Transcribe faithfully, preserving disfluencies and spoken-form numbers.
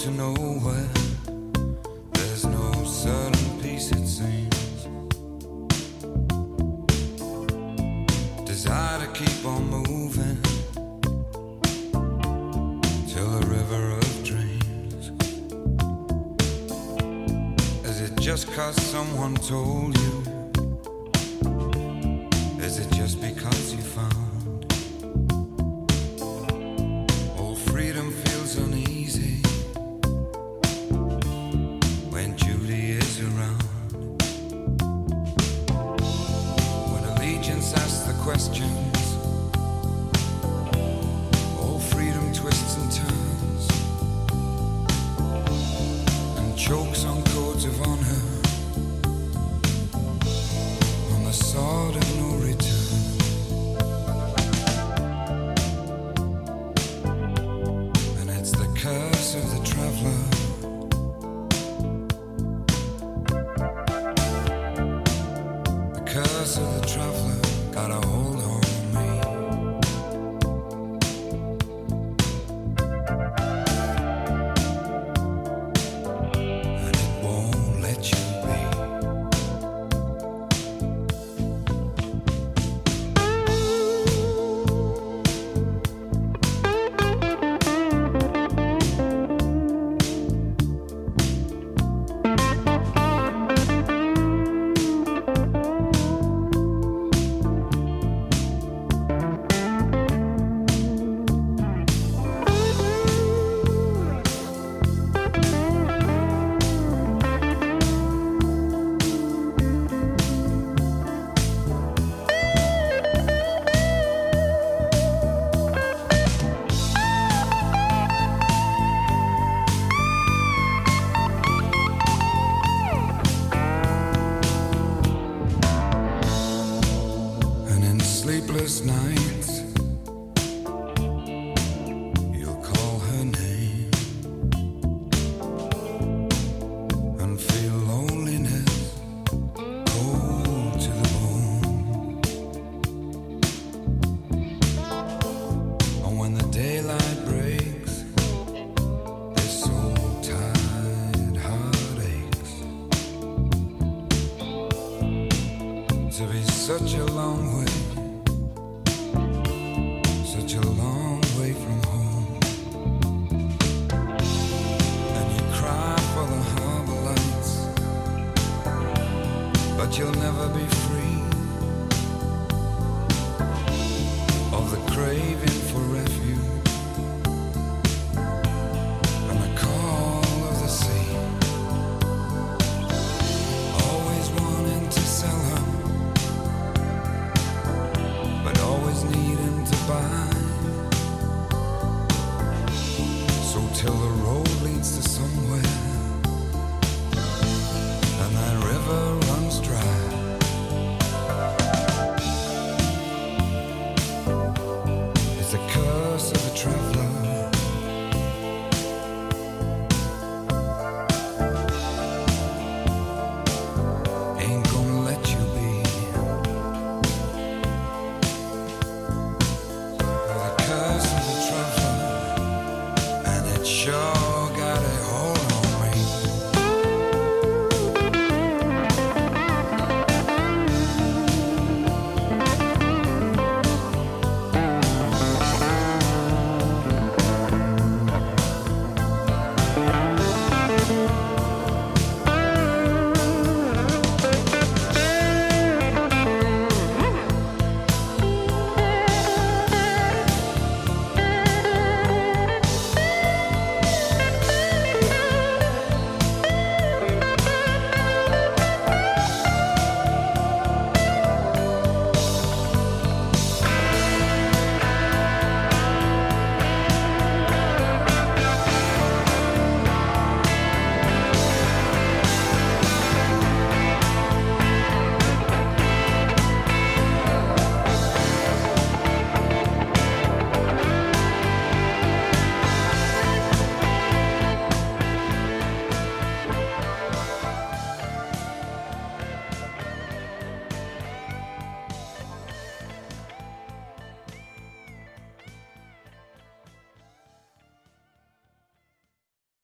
to nowhere. There's no certain peace, it seems. Desire to keep on moving till the river of dreams. Is it just 'cause someone told you? Is it just because you found all freedom feels uneasy when Judy is around? When allegiance asks the questions, all freedom twists and turns and chokes on codes of honor, on the sword of no return. And it's the curse of the traveler. The curse of the traveler got a hold on me. And it won't let you be. And in sleepless nights, you'll call her name and feel loneliness cold to the bone. And when the daylight breaks, this soul-tied heart aches to be such a long way, such a long way from home. And you cry for the harbor lights, but you'll never be free of the craze